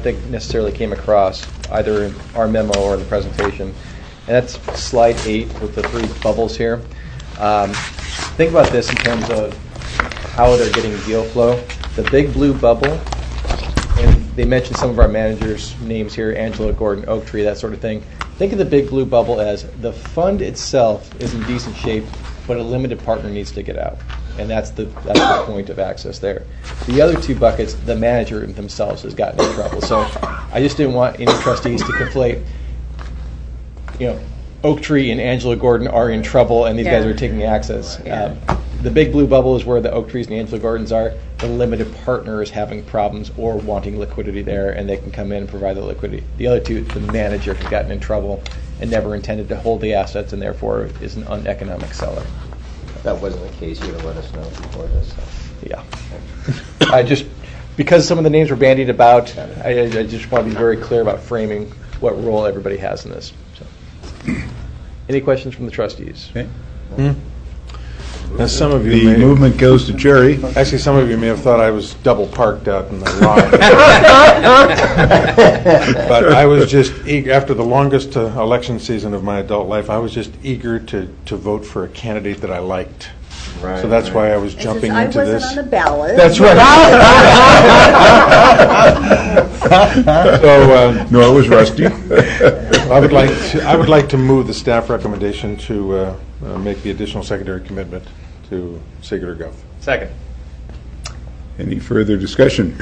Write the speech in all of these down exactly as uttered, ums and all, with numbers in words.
think necessarily came across either in our memo or in the presentation. And that's slide eight with the three bubbles here. Um, think about this in terms of how they're getting deal flow. The big blue bubble, and they mentioned some of our managers' names here, Angela Gordon, Oaktree, that sort of thing. Think of the big blue bubble as the fund itself is in decent shape, but a limited partner needs to get out. And that's the that's the point of access there. The other two buckets, the manager themselves has gotten in trouble. So I just didn't want any trustees to conflate, you know, Oaktree and Angela Gordon are in trouble and these Yeah. guys are taking access. Yeah. Um, the big blue bubble is where the Oaktrees and Angela Gordons are. The limited partner is having problems or wanting liquidity there, and they can come in and provide the liquidity. The other two, the manager has gotten in trouble and never intended to hold the assets and therefore is an uneconomic seller. If that wasn't the case, you'd have let us know before this. So. Yeah. I just, because some of the names were bandied about, I, I just want to be very clear about framing what role everybody has in this. So. Any questions from the trustees? Okay. Hmm. Now, some of you The may, movement goes to Jerry. actually, some of you may have thought I was double parked out in the lot. But I was just eager, after the longest uh, election season of my adult life, I was just eager to, to vote for a candidate that I liked. Right, So that's right. why I was And jumping since into I this. wasn't on the ballot. That's right. So uh, No, it was Rusty. I would like to, I would like to move the staff recommendation to uh, uh, make the additional secondary commitment to Sigurd Guth. Second. Any further discussion?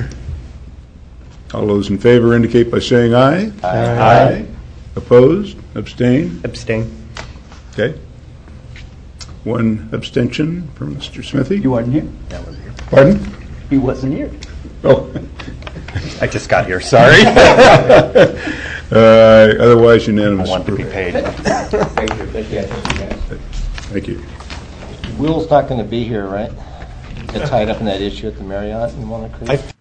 All those in favor indicate by saying aye. Aye. Opposed? Abstained? Abstain. Okay. One abstention from Mister Smithy. You wasn't here? Pardon? He wasn't here. Oh. I just got here, sorry. Uh, Otherwise I unanimous. want to be approval. paid. Thank you. Thank you. Thank you. Will's not going to be here, right? Get tied up in that issue at the Marriott in Walnut Creek? I, th-